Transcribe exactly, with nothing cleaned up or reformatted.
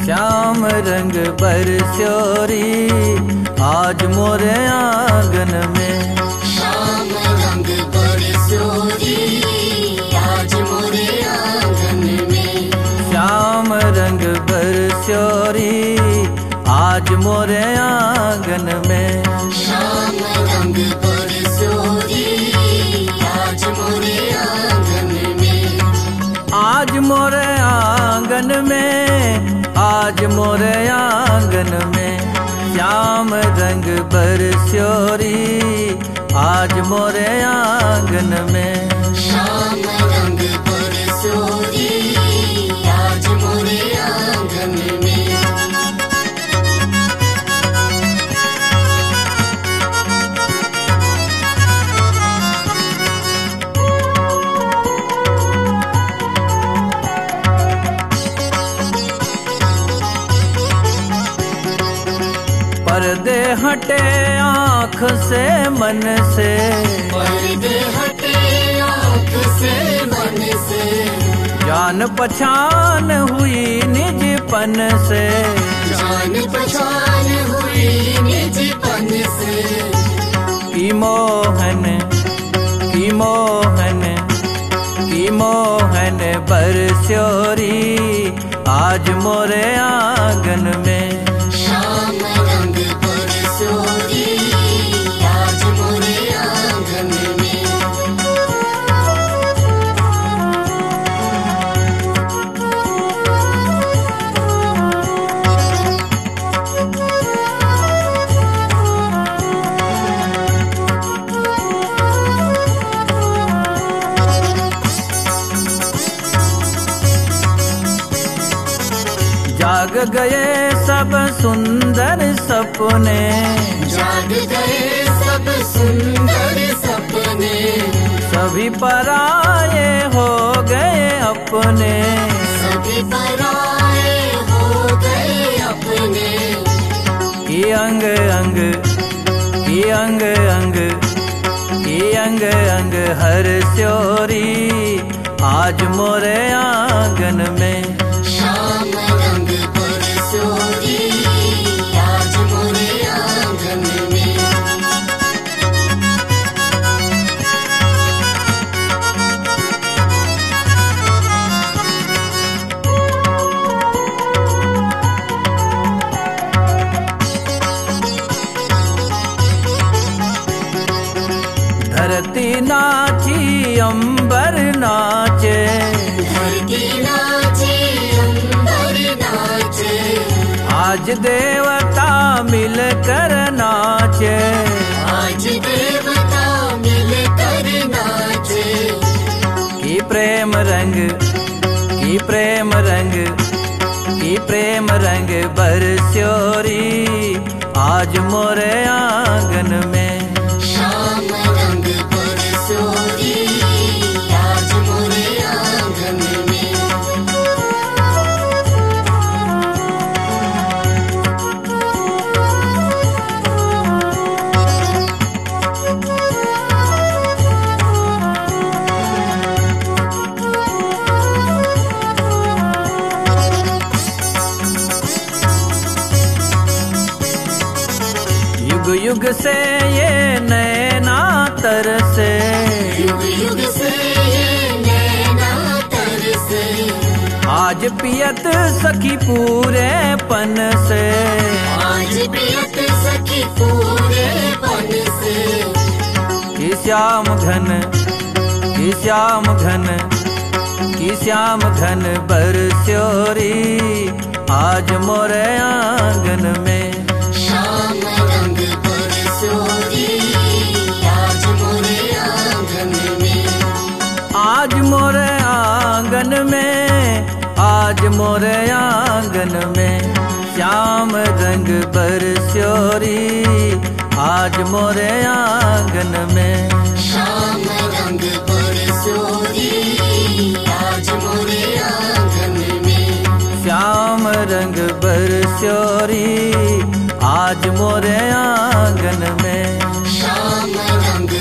श्याम रंग बरस्योरी आज मोरे आंगन में। श्याम रंग बरस्योरी आज मोरे आंगन में। श्याम रंग बरस्योरी आज मोरे आंगन में। श्याम रंग बरस्योरी आज मोरे आंगन में। आज मोरे आंगन में, आज मोरे आंगन में श्याम रंग बरस्योरी आज मोरे आंगन में। श्याम रंग बरस्योरी आज मोरे आंगन में। पर्दे हटे आँख से मन से, पर्दे हटे आँख से मन से। जान पहचान हुई निजपन से, जान पहचान हुई निजपन से। की मोहन की मोहन की मोहन बरस्योरी आज मोरे आंगन में। श्याम रंग बरस्योरी आज मोरे आंगन में। जाग गए सब सुंदर सपने, जाग गए सब सुंदर सपने। सभी पराये हो गए अपने, सभी पराये हो गए अपने। की अंग अंग की अंग अंग की अंग अंग हरस्योरी आज मोरे आंगन में। श्याम रंग बरस्योरी आज मोरे आंगन में। धरती नाची अंबर नाचे, धरती नाचे अंबर नाचे। आज देवता मिलकर नाचे, आज देवता मिलकर नाचे। की प्रेम रंग की प्रेम रंग की प्रेम रंग बरस्योरी आज मोरे आंगन में। श्याम रंग बरस्योरी आज मोरे आंगन में। युग युग से ये नैना तरसे, युग युग से ये नैना तरसे। आज पियत सखी पूरे पन से, आज पियत सखी पूरे पन से। कि श्याम घन कि श्याम घन कि श्याम घन बरस्योरी आज मोरे आंगन में। श्याम रंग बरस्योरी आज मोरे आंगन में। आज मोरे आंगन में, आज मोरे आंगन में श्याम रंग बरस्योरी आज मोरे आंगन में। श्याम रंग बरस्योरी आज मोरे आंगन में। श्याम रंग बरस्योरी आज मोरे आंगन में। श्याम रंग